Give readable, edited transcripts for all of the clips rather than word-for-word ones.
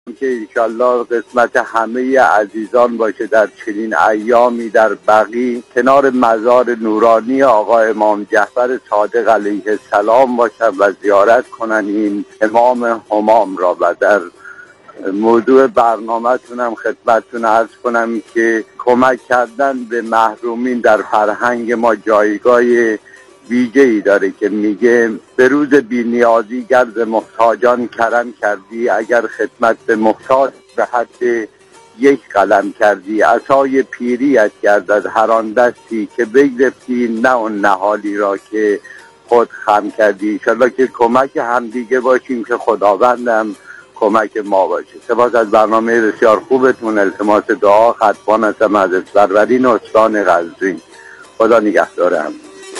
که انشالله قسمت همه عزیزان باشه در چنین ایامی در بقی کنار مزار نورانی آقا امام جعفر صادق علیه السلام باشن و زیارت کنن این امام همام را. و در موضوع برنامه‌تونم خدمتتون عرض کنم که کمک کردن به محرومین در فرهنگ ما جایگاه ویژه‌ای داره که میگه به روز بی‌نیازی گر ز محتاجان کرم کردی، اگر خدمت به محتاج به حد یک قلم کردی، عصای پیریت گردد هر آن دستی که بگرفتی نه اون نهالی را که خود خم کردی. انشالله که کمک همدیگه باشیم که خداوندم کمک ما باشه. سپاس از برنامه بسیار خوبتون. التماس دعا خطبان هستم از فروردین استان قزوین. خدا نگهدار هم.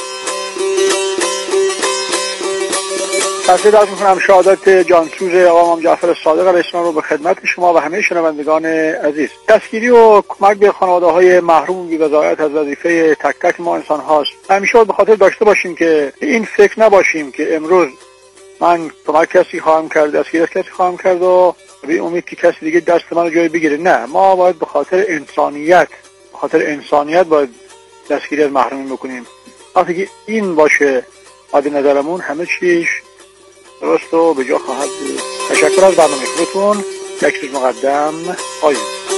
تشکر از میکنم. شهادت جانسوز آقا امام جعفر صادق علیه السلام رو به خدمت شما و همه شنوندگان عزیز. دستگیری و کمک به خانواده‌های محروم بی‌رضایت از وظیفه تک تک ما انسان هاست. همیشه باید به خاطر داشته باشیم که این فکر نباشیم که امروز من کمک کسی خواهم کرد، دستگیری کسی خواهم کرد و به امید که کسی دیگه دست منو جای بگیره. نه، ما باید به خاطر انسانیت باید دستگیری از محرومین بکنیم. وقتی که این باشه مد نظرمون همه چیز درست و به جا خواهد بود. تشکر از برنامه خوبتون. یک روز مقدم آیین.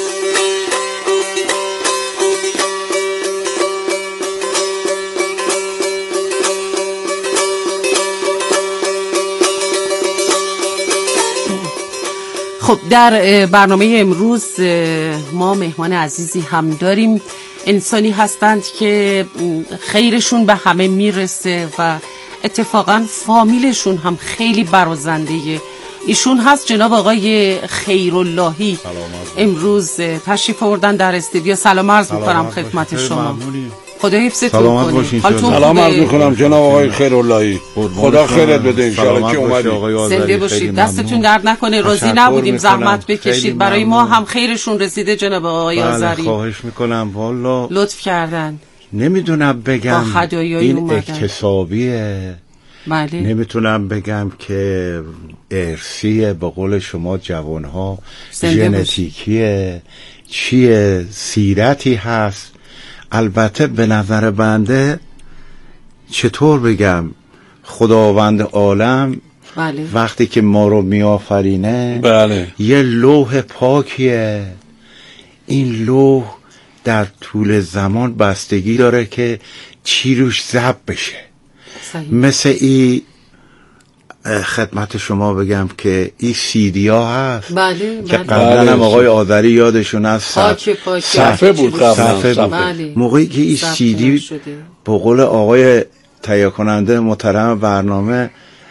خب در برنامه امروز ما مهمان عزیزی هم داریم. انسانی هستند که خیرشون به همه میرسه و اتفاقا فامیلشون هم خیلی برازنده. ایشون هست جناب آقای خیراللهی. امروز تشریف آوردن در استودیو. سلام عرض میکنم خدمت شما. خدا حفظتون کنه. سلام عرض میکنم جناب آقای خیراللهی. خدا خیرت بده ان شاء الله که اومدید. زنده باشید. دستتون درد نکنه. راضی نبودیم زحمت بکشید. برای ما هم خیرشون رسیده جناب آقای آذری. خواهش میکنم والا لطف کردن. نمیدونم بگم این اکتسابیه، بله. نمیتونم بگم که ارثیه، به قول شما جوانها ژنتیکیه، چیه، سیرتی هست. البته به نظر بنده چطور بگم خداوند عالم بله. وقتی که ما رو میآفرینه بله. یه لوح پاکیه. این لوح در طول زمان بستگی داره که چی روش ضبط بشه. صحیح. مثل این خدمت شما بگم که این سیدیا هست. بله. که قبلا هم آقای آذری یادشون از صفحه بود قبلا. بله. موقعی که این سیدی به قول آقای تهیه کننده محترم برنامه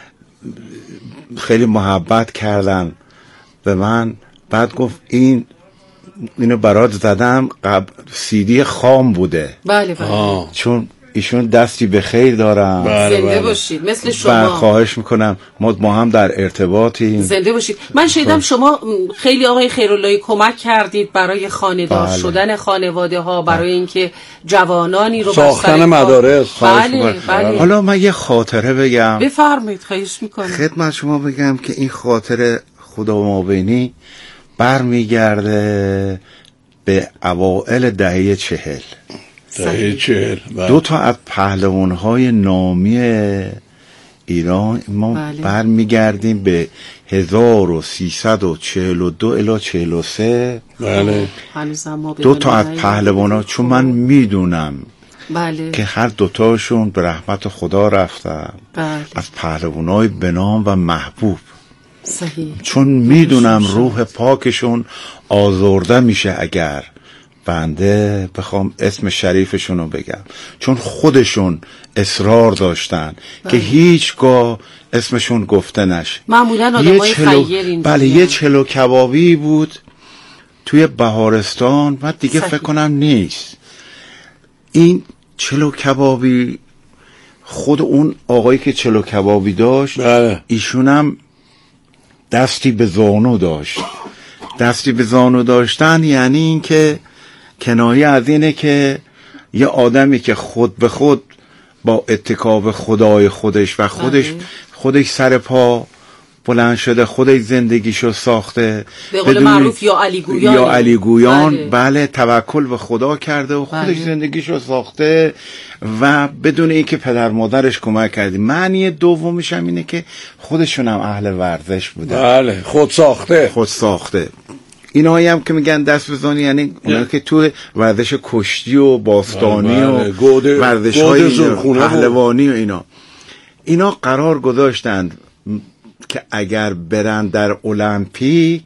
خیلی محبت کردن به من، بعد گفت اینو برات زدم، سیدی خام بوده. بله بله. چون ایشون دستی به خیر دارم. زنده باشید مثل شما. خواهش میکنم ما هم در ارتباطیم. زنده باشید. من شنیدم شما خیلی آقای خیراللهی کمک کردید برای خانه‌دار شدن خانواده ها، برای اینکه جوانانی رو ساختن مدارس. بله بله. حالا من یه خاطره بگم. بفرمایید. خواهش میکنم. خدمت شما بگم که این خاطره خدا مابینی برمیگرده به اوائل دهه 40. دو تا از پهلوان‌های نامی ایران ما برمیگردیم به 1342 الی 43. بله. دو تا از پهلوان‌ها، چون من میدونم بله. که هر دوتاشون به رحمت خدا رفتن. بله. از پهلوان‌های به نام و محبوب. صحیح. چون میدونم روح پاکشون آزرده میشه اگر بنده بخوام اسم شریفشون رو بگم، چون خودشون اصرار داشتن که هیچگاه اسمشون گفته نشه. معمولا آدمای خیر بله. یه چلو کبابی بود توی بهارستان، بعد دیگه فکر کنم نیست. این چلو کبابی خود اون آقایی که چلو کبابی داشت ایشونم دستی به زانو داشت. دستی به زانو داشتن یعنی این که کنایه از اینه که یه آدمی که خود به خود با اتکا به خدای خودش و خودش سر پا بلند شده خودش زندگیشو ساخته، به قول معروف یا علی گویان. بله توکل به خدا کرده و خودش زندگیشو ساخته و بدون اینکه پدر مادرش کمک کرده. معنی دومش هم اینه که خودشون هم اهل ورزش بوده. بله خود ساخته. اینایی هم که میگن دست بزنی یعنی اونا که تو ورزش کشتی و باستانی و ورزش های پهلوانی و اینا قرار گذاشتند که اگر برن در المپیک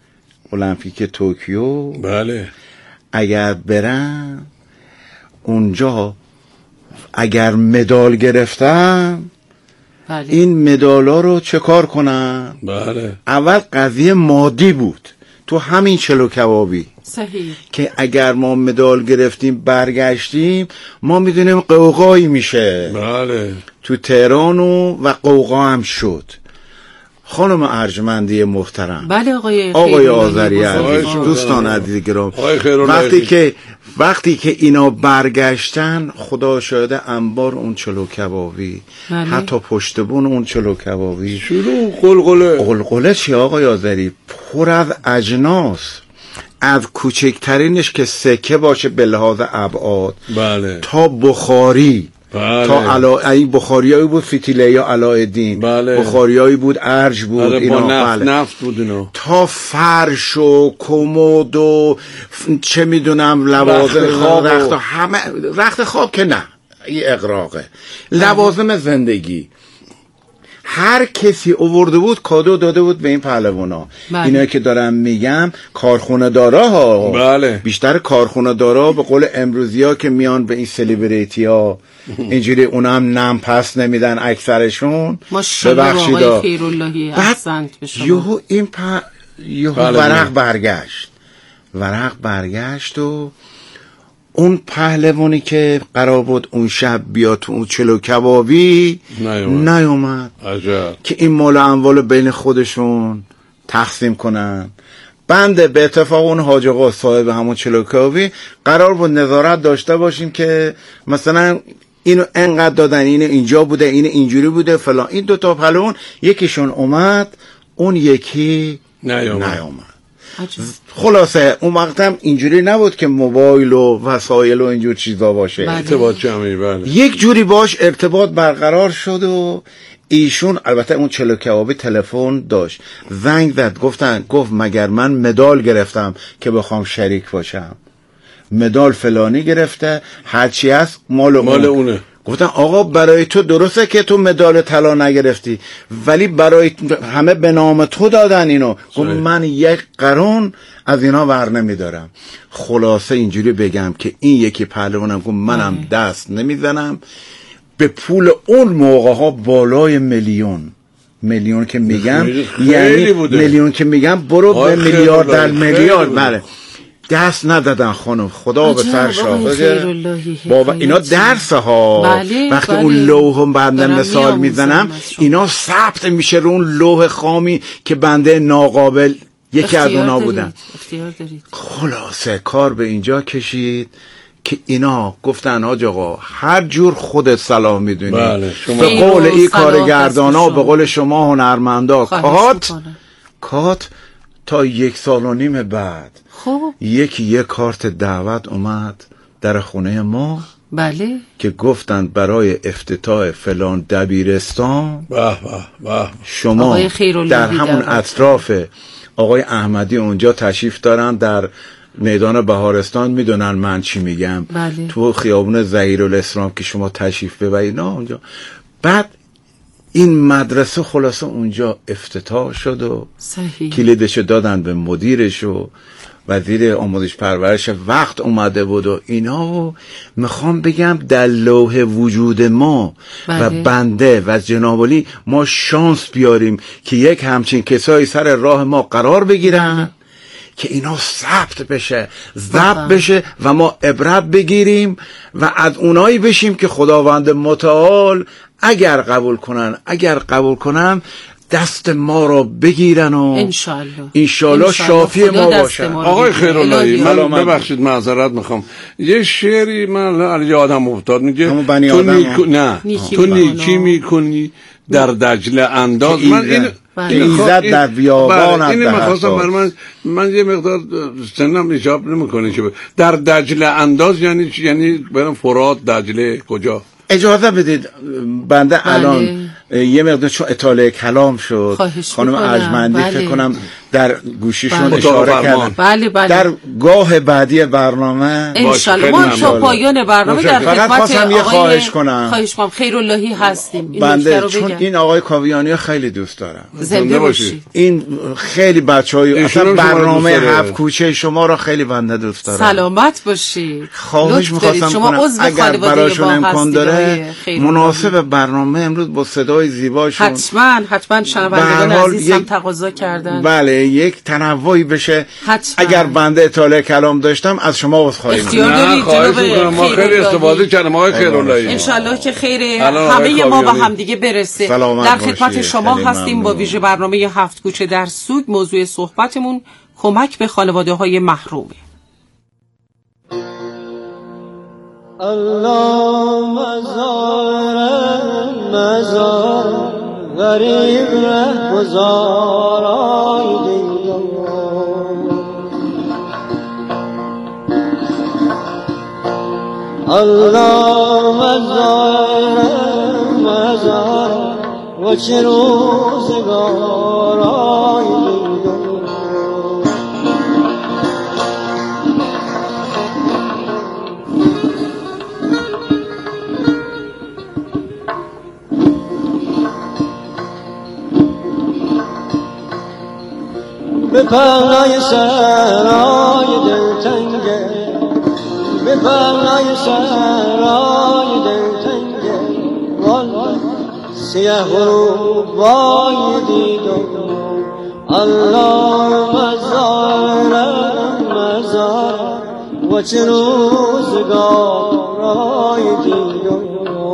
توکیو، بله اگر برن اونجا اگر مدال گرفتن، بله. این مدالا رو چه کار کنن؟ بله. اول قضیه مادی بود تو همین چلو کبابی، صحیح، که اگر ما مدال گرفتیم برگشتیم ما میدونیم قوقایی میشه. بله. تو تهران و قوقا هم شد. خانم ارجمندی محترم، بله آقای آذری عزیز، دوستان عزیز گرامی، وقتی که اینا برگشتن خدا شاهده انبار اون چلو کبابی، بله. حتی پشت بون اون چلو کبابی شروع قلقله چی آقای آذری؟ پر از اجناس، از کوچکترینش که سکه باشه به لحاظ ابعاد، بله. تا بخاری، بله. تا این بخاریایی بود فتیله یا علایالدین، بله. بخاریایی بود ارج بود، اینا نفت بود اینا، تا فرش و کمد و چه میدونم لوازم رخت خواب که نه، این اغراقه، لوازم زندگی هر کسی آورده بود کادو داده بود به این پهلوانا. بله. اینا که دارم میگم کارخونه دارا ها، بله. بیشتر کارخونه دارا به قول امروزی ها که میان به این سلیبریتی ها اینجوری اونا هم نم پس نمیدن اکثرشون. ببخشید آقای خیراللهی احسنت به شما. یهو این ورق برگشت و اون پهلوانی که قرار بود اون شب بیاد تو اون چلو کبابی نیومد. عجب. که این مال اموال بین خودشون تقسیم کنن. بنده به اتفاق اون حاج آقا صاحب همون چلو کبابی قرار بود نظارت داشته باشیم که مثلا اینو انقدر دادن، اینو اینجا بوده، اینو اینجوری بوده فلان. این دوتا پهلوان یکیشون اومد اون یکی نیومد. خلاصه اون وقت هم اینجوری نبود که موبایل و وسایل و اینجور چیزا باشه. ارتباط جمعی. بله. یک جوری باش ارتباط برقرار شد و ایشون البته اون چلو کبابی تلفن داشت، زنگ زد، گفت مگر من مدال گرفتم که بخوام شریک باشم؟ مدال فلانی گرفته، هرچی هست مال اونه. گفتن آقا برای تو درسته که تو مدال طلا نگرفتی ولی برای همه به نام تو دادن اینو. گفت من یک قرون از اینا ور نمیدارم. خلاصه اینجوری بگم که این یکی پهلوانم گفت منم دست نمیزنم به پول اون موقع ها بالای میلیون که میگم، یعنی میلیون که میگم برو به میلیارد در میلیارد. بله دست ندادن خانم، خدا به سر شاهده بابا. اینا درسه ها. بله، وقتی بله. اون لوح بنده مثال میزنم اینا ثبت میشه رو اون لوح خامی که بنده ناقابل یکی از اونا بودن. خلاصه کار به اینجا کشید که اینا گفتن حاج آقا هر جور خودت صلاح میدونی. بله. به قول این کارگردانا، به قول شما هنرمندا، کات تا 1.5 سال بعد یک کارت دعوت اومد در خونه ما. بله. که گفتن برای افتتاح فلان دبیرستان شما در همون اطراف آقای احمدی اونجا تشریف دارن در میدان بهارستان، میدونن من چی میگم. بله. تو خیابون ظهیرالاسلام که شما تشریف ببرید اونجا. بعد این مدرسه خلاصه اونجا افتتاح شد و کلیدشو دادن به مدیرش و وزیر آموزش پرورش وقت اومده بود و اینا. و میخوام بگم در لوح وجود ما و بنده و جناب علی ما شانس بیاریم که یک همچین کسایی سر راه ما قرار بگیرن که اینا ثبت بشه، ضبط بشه و ما عبرت بگیریم و از اونایی بشیم که خداوند متعال اگر قبول کنن دست ما رو بگیرن و انشالله شافی ما باشن. آقای خیراللهی من ببخشید معذرت میخوام، یه شعری من یادم افتاد میگه تو نیکی میکنی در دجله انداز. من ایزد در بیابان از این می‌خواستم برای من یه مقدار سنم ایجاب نمی‌کنه که در دجله انداز یعنی برام فرات دجله کجا؟ اجازه بدید بنده الان یه مقدار چون اطاله کلام شد خانم ارجمندی فکر کنم در گوشیشون اشاره کردن در گاه بعدی برنامه انشالله ما تا پایان برنامه در خدمت آقای خواهش کنم خیراللهی هستیم. بنده چون این آقای کاویانی خیلی دوست دارم. زنده باشید. این خیلی بچهای اصلا برنامه هفت کوچه شما را خیلی بنده دوست دارم. سلامت باشید. خواهش می‌خواستم کنم اگر براشون امکان داره مناسب برنامه امروز با صدای زیباشون حتما شنوندگان عزیز هم تقاضا کردن بله یک تنوعی بشه. اگر بنده اطاله کلام داشتم از شما عذرخواهی می‌کنم. خواهش می‌کنم. ما خیلی استفاده کردیم آقای خیراللهی. ان شاءالله که خیر همه ما به هم دیگه برسه. در خدمت شما هستیم با ویژه برنامه هفت کوچه در سوگ. موضوع صحبتمون کمک به خانواده‌های محروم. الله مزار غریب ره گذارای الله مزار و چه روزگارای به پرنای سرای دلتنگه به پرنای سرای دلتنگه والله سیه غروبای دیدم الله مزار و چه روزگارای دیدم.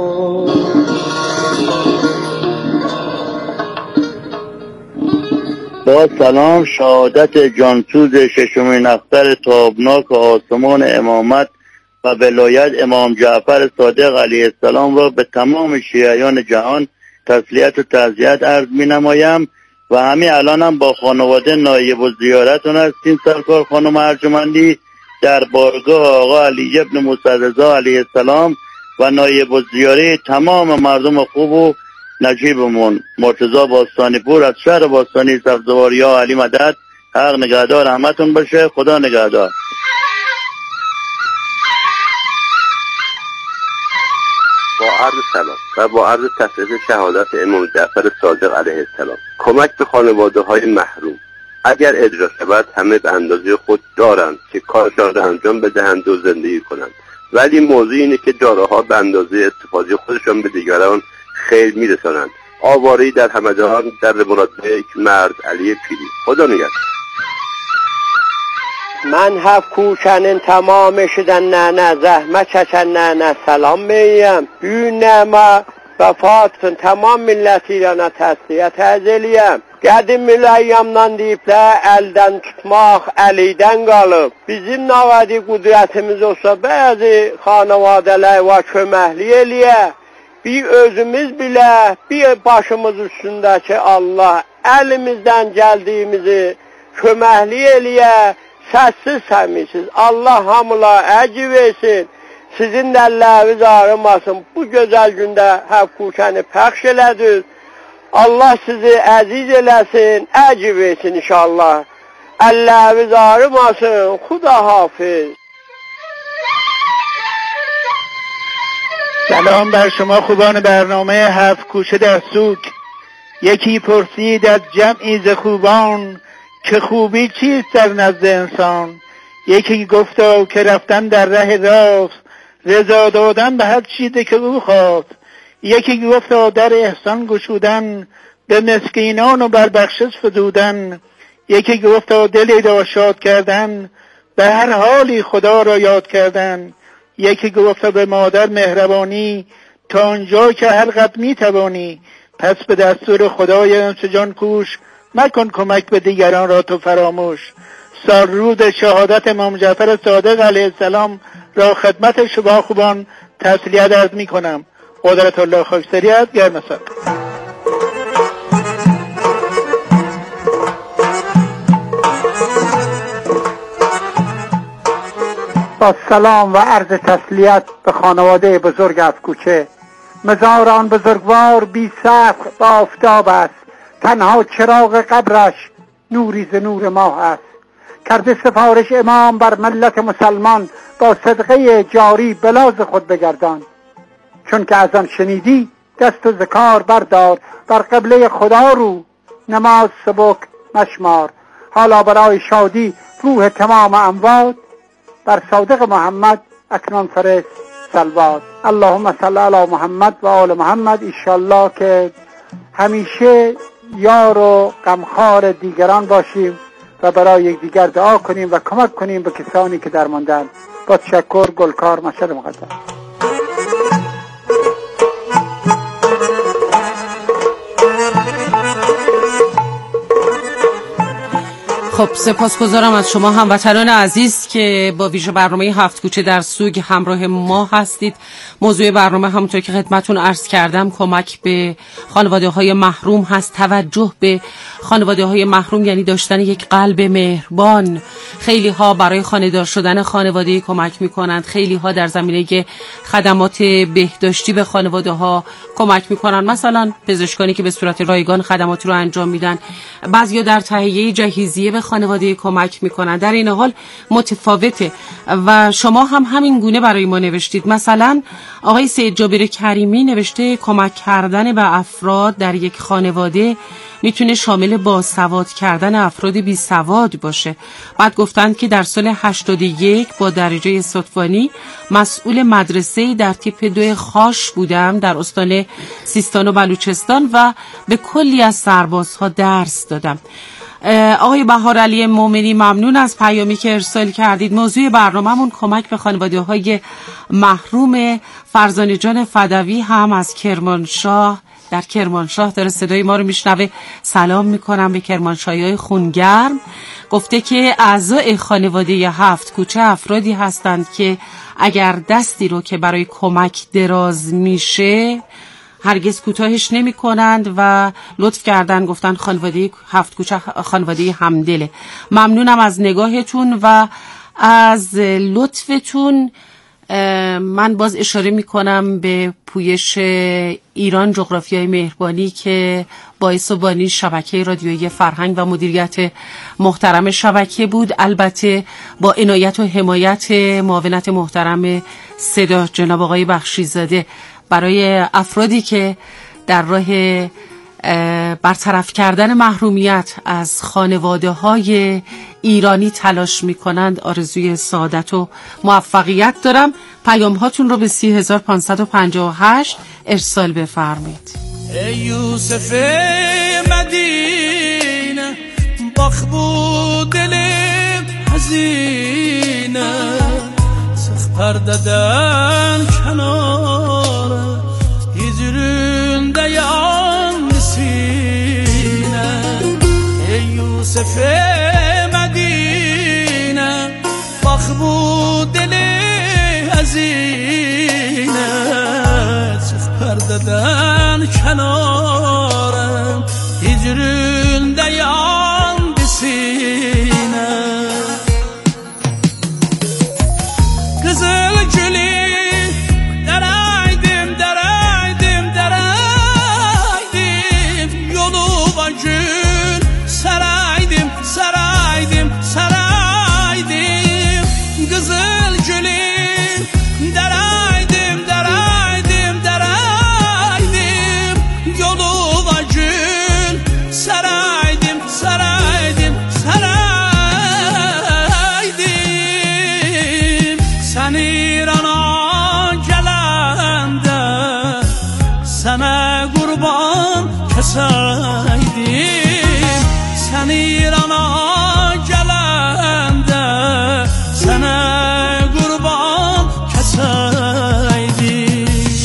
با سلام شهادت جانسوز ششمین اختر تابناک آسمان امامت و ولایت امام جعفر صادق علیه السلام را به تمام شیعیان جهان تسلیت و تعزیت عرض می نمایم و همین الانم با خانواده نایب الزیارتون هستیم. سرکار خانم ارجمندی در بارگاه آقا علی ابن موسی رضا علیه السلام و نایب الزیاره تمام مردم خوب و نجیبمون مرتضی باستانی پور از شهر باستانی سبزوار یا علی مدد. حق نگهدار همتون باشه. خدا نگهدار. با عرض سلام و با عرض تصدیق شهادت امام جعفر صادق علیه السلام کمک به خانواده های محروم اگر اجرا شود همه به اندازه خود دارند که کارشان را انجام بدهند و زندگی کنند، ولی موضوع اینه که داراها به اندازه استفاده خودشان به دیگران خیر میرسانند. آواری در همدان در مرادبه مرد علی پیری. خدا نگهدار. من هفت کوچنین تمام شدن نه زحمت چچن نه سلام میم büyüğüne vefatın tamam millet İran'a təsliyət əzəliyəm. Qədim müləyyamdan deyiblər, əldən tutmaq əlidən qalıb. Bizim navadi qudrətimiz olsa bəzi xanavadələr var köməkli eləyə. Bir özümüz bilə, bir başımız üstündəki Allah əlimizdən gəldiyimizi köməkli eləyə. Səssiz səmisiz. Allah hamıla əcr versin. Sizin də əlləriniz ağrımasın. Bu gözəl gündə həf kuşəni pəxş elədiniz. Allah sizi əziz eləsin, əcr versin inşallah. Əlləriniz ağrımasın. Xuda hafiz. سلام بر شما خوبان برنامه هفت کوچه در سوگ. یکی پرسید از جمعی ز خوبان که خوبی چیست در نزد انسان. یکی گفتا که رفتن در ره راست، رضا دادن به هر چیزی که او خواست. یکی گفتا در احسان گشودن، به مسکینان و بر بخشش فزودن. یکی گفتا دلی را شاد کردن، به هر حالی خدا را یاد کردن. یکی گفتا به مادر مهربانی، تا آنجا که هر قد می توانی. پس به دستور خدای انس جان کوش، مکن کمک به دیگران را تو فراموش. سالروز شهادت امام جعفر صادق علیه السلام را خدمت شما خوبان تسلیت عرض می کنم. قدرت الله خاکسری از گرمسار. با سلام و عرض تسلیت به خانواده بزرگ افکوچه. مزاران بزرگوار بی سقف و آفتاب است، تنها چراغ قبرش نوری ز نور ماه است. کرده سفارش امام بر ملت مسلمان، با صدقه جاری بلاز خود بگردان. چون که از آن شنیدی دست و ذکار بردار، بر قبله خدا رو نماز سبک مشمار. حالا برای شادی روح تمام اموات، بر صادق محمد اکنون فرست صلوات. اللهم صل علی محمد و آل محمد. ایشالله که همیشه یار و غمخوار دیگران باشیم و برای یکدیگر دعا کنیم و کمک کنیم به کسانی که درماندند. با تشکر. گلکار مشهد مقدس. خب سپاسگزارم از شما هموطنان عزیز که با ویژه برنامه هفت کوچه در سوگ همراه ما هستید. موضوع برنامه همونطور که خدمتون عرض کردم کمک به خانواده های محروم هست. توجه به خانواده های محروم یعنی داشتن یک قلب مهربان. خیلی ها برای خانه‌دار شدن خانواده کمک میکنند، خیلی ها در زمینه خدمات بهداشتی به خانواده ها کمک میکنند، مثلا پزشکانی که به صورت رایگان خدمات رو انجام میدن، بعضیا در تهیه جهیزیه به خانواده کمک میکنن. در این حال متفاوته و شما هم همین گونه برای ما نوشتید. مثلا آقای سید جابر کریمی نوشته کمک کردن به افراد در یک خانواده میتونه شامل باسواد کردن افراد بی سواد باشه. بعد گفتند که در سال 81 با درجه صدفانی مسئول مدرسه در تیپ 2 خاش بودم در استان سیستان و بلوچستان و به کلی از سربازها درس دادم. آقای بهارعلی مومنی ممنون از پیامی که ارسال کردید. موضوع برنامه‌مون کمک به خانواده‌های محروم. فرزانه جان فدوی هم از کرمانشاه در کرمانشاه داره صدای ما رو میشنوه. سلام میکنم به کرمانشاهی‌های خونگرم. گفته که اعضای خانواده هفت کوچه افرادی هستند که اگر دستی رو که برای کمک دراز میشه هرگز کوتاهش نمی کنند و لطف کردن گفتن خانواده هفت کوچه خانواده همدله. ممنونم از نگاهتون و از لطفتون. من باز اشاره می کنم به پویش ایران جغرافیای مهربانی که باعث و بانی شبکه رادیویی فرهنگ و مدیریت محترم شبکه بود، البته با عنایت و حمایت معاونت محترم صدا جناب آقای بخشیزاده. برای افرادی که در راه برطرف کردن محرومیت از خانواده های ایرانی تلاش می کنند آرزوی سعادت و موفقیت دارم. پیام هاتون رو به 3558 ارسال بفرمایید. ای یوسف مدینه باخ بود دل حزینه سخ پرددن کناره هجرونده یان نسینه ای یوسف مدینه باخ بود دل حزینه سخ پرددن کناره هجرونده یان نسینه Kızıl gülü deraydım yoluma gül saraydım Kızıl gülü deraydım yoluma gül saraydım Sen İran'a gelende sana kurban keseydim Sen İran'a gelende sana kurban keseydim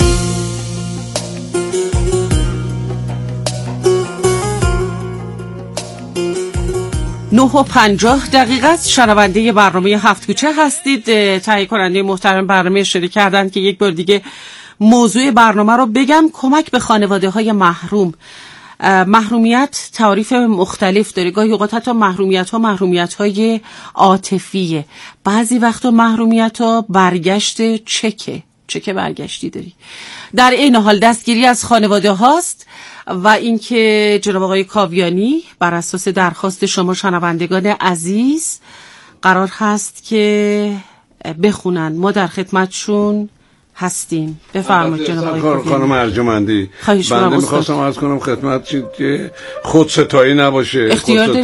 9:50 شنونده برنامه هفت کوچه هستید. تهیه کننده محترم برنامه اشاره کردند که یک بار دیگه موضوع برنامه رو بگم. کمک به خانواده های محروم. محرومیت تعریف مختلف داره. گاهی اوقات حتی محرومیت‌های عاطفیه. بعضی وقتا محرومیت‌ها برگشت چک برگشتی داری. در این حال دستگیری از خانواده هاست و اینکه جناب آقای کاویانی بر اساس درخواست شما شنوندگان عزیز قرار هست که بخونن. ما در خدمتشون هستیم. بفرمایید جناب آقای کاویانی. خانم ارجمندی، بنده میخواستم عرض کنم خدمت که خود ستایی نباشه،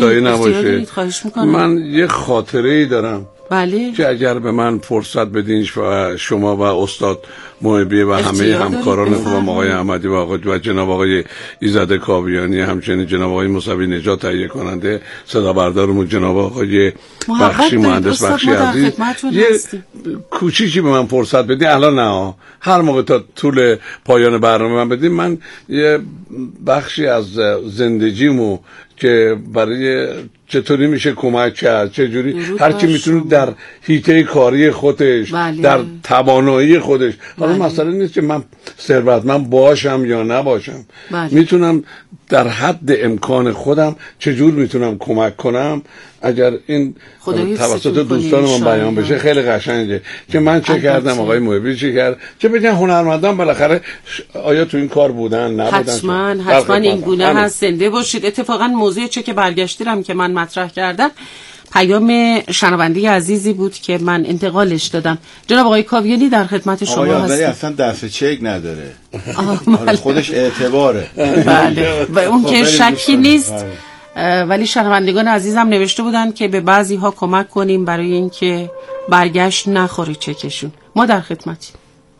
من یه خاطره ای دارم. بله. که اگر به من فرصت بدین و شما و استاد محبی و همه همکاران خوبم آقای احمدی و جناب آقای ایزد کاویانی، همچنین جناب آقای موسوی نجات تهیه کننده، صدا بردارمون جناب آقای بخشی، مهندس بخشی عزیز، یه کوچیکی به من فرصت بدین. الان نه، هر موقع تا طول پایان برنامه من بدین، من یه بخشی از زندگیمو که برای چطوری میشه کمک کرد، چجوری هر کی میتونه در حیطه کاری خودش، بله. در توانایی خودش، حالا مسئله نیست که من ثروتمند باشم یا نباشم، بله. میتونم در حد امکان خودم چجور میتونم کمک کنم. اگر این توسط دوستان من بیان بشه خیلی قشنگه که من چه کردم، آقای محبی چه کرد، چه بگن هنرمندان بالاخره آیا تو این کار بودن نبودن. حتما این گونه هست. زنده باشید. اتفاقا موضوع چک برگشتی رو که من مطرح کردم پیام شنونده عزیزی بود که من انتقالش دادم. جناب آقای کاویانی در خدمت شما هستم. آقای اصلا دست چک نداره، خودش اعتباره. بله و اون که شکی نیست. ولی شنوندگان عزیزم نوشته بودن که به بعضی ها کمک کنیم برای اینکه برگشت نخوری چکشون. ما در خدمتیم.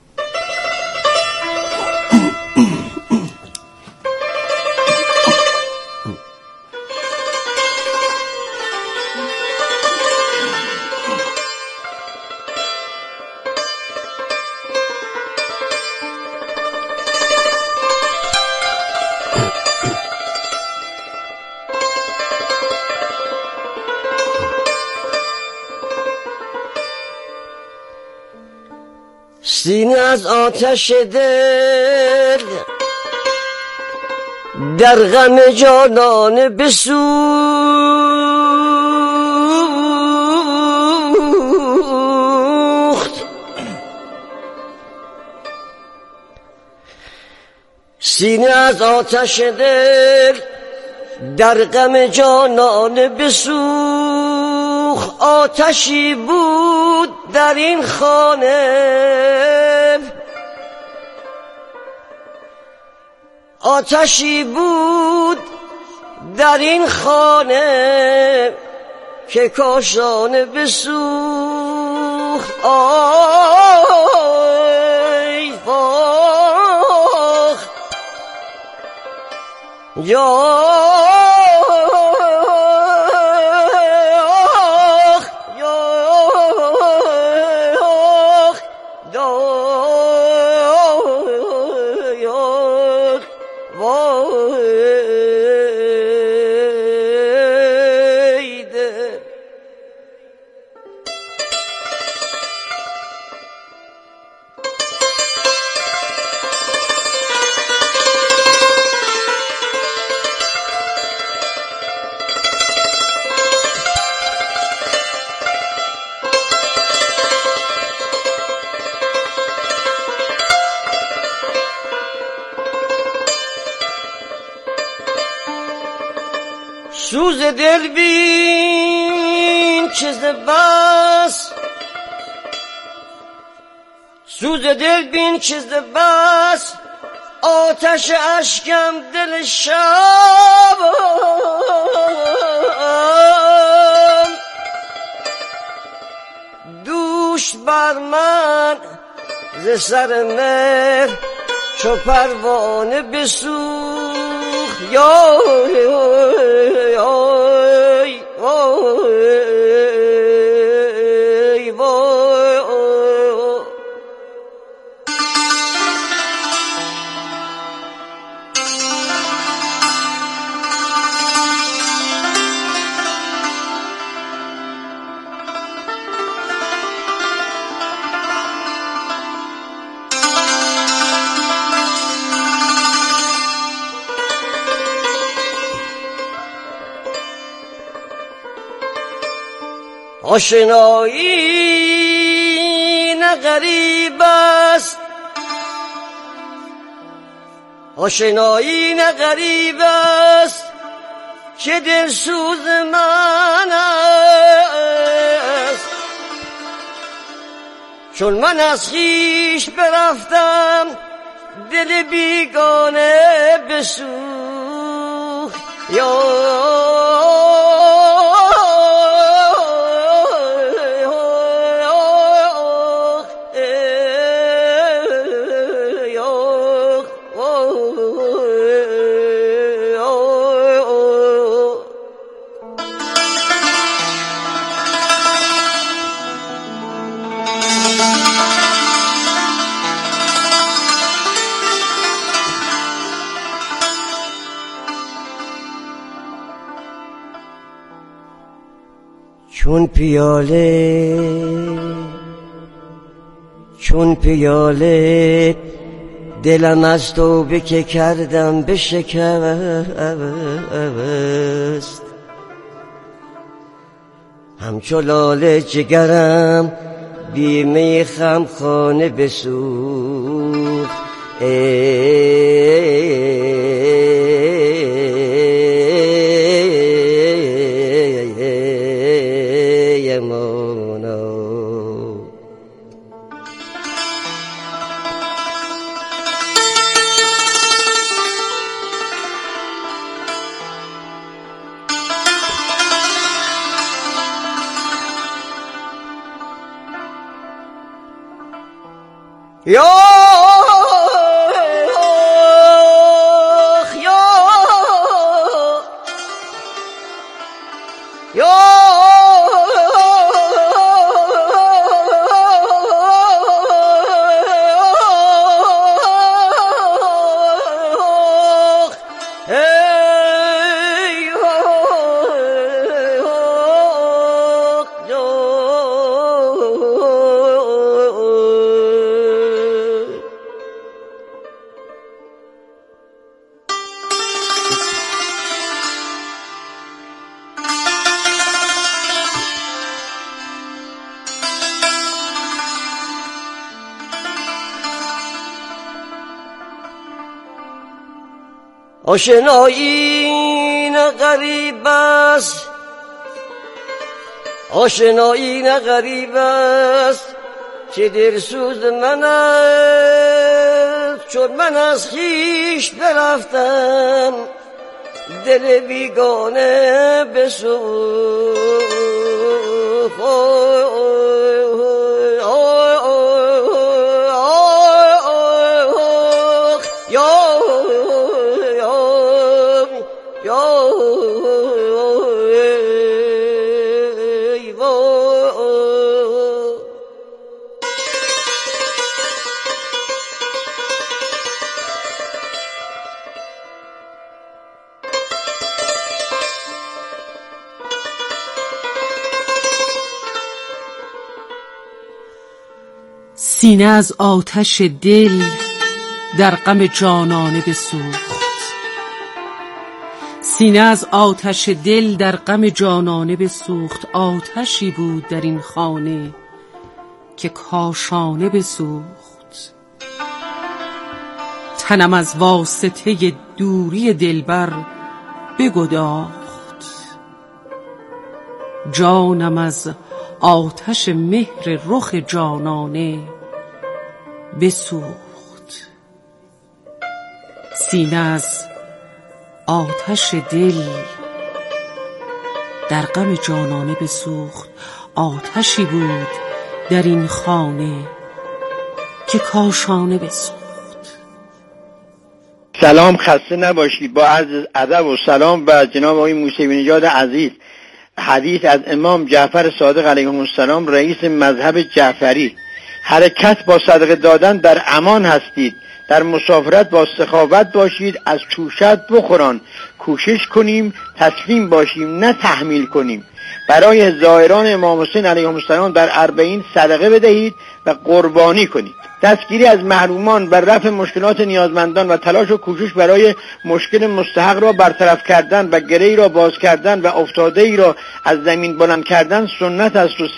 سینه از آتش دل در غم جانانه بسوخت، سینه از آتش دل در غم جانانه بسوخت. آتشی بود در این خانه، آتشی بود در این خانه که کاشانه بسوخت. آی فاخ یا سوز دل بین چیز بس، سوز دل بین چیز بس، آتش اشکم دل شب دوش بر من ز سر مهر چو پروانه بسوخت. یا آشنایی نه غریب است، آشنایی نه غریب است که دلسوز من است. چون من از خویش برفتم دل بیگانه بسوخت. چون پیاله دلم از توبه که کردم بشکست. همچو لاله جگرم بی می خمخانه بسوخت. آشنایی نه غریب است، آشنایی نه غریب است که دلسوز من است. چون من از خویش برفتم دل بیگانه بسوخت. سینه از آتش دل در غم جانانه بسوخت. سینه از آتش دل در غم جانانه بسوخت. آتشی بود در این خانه که کاشانه بسوخت. تنم از واسطه دوری دلبر بگداخت. جانم از آتش مهر رخ جانانه بسوخت. سینه از آتش دل در غم جانانه بسوخت. آتشی بود در این خانه که کاشانه بسوخت. سلام، خسته نباشید. با عرض ادب و سلام و جناب آقای موسوی نژاد عزیز. حدیث از امام جعفر صادق علیه السلام رئیس مذهب جعفری. حرکت با صدقه دادن در امان هستید، در مسافرت با سخاوت باشید، از چوشت بخوران. کوشش کنیم تسلیم باشیم نه تحمیل کنیم. برای زائران امام حسین علیه السلام در 40 صدقه بدهید و قربانی کنید. دستگیری از محرومان و رفع مشکلات نیازمندان و تلاش و کوشش برای مشکل مستحق را برطرف کردن و گره‌ای را باز کردن و افتاده‌ای را از زمین بلند کردن سنت است و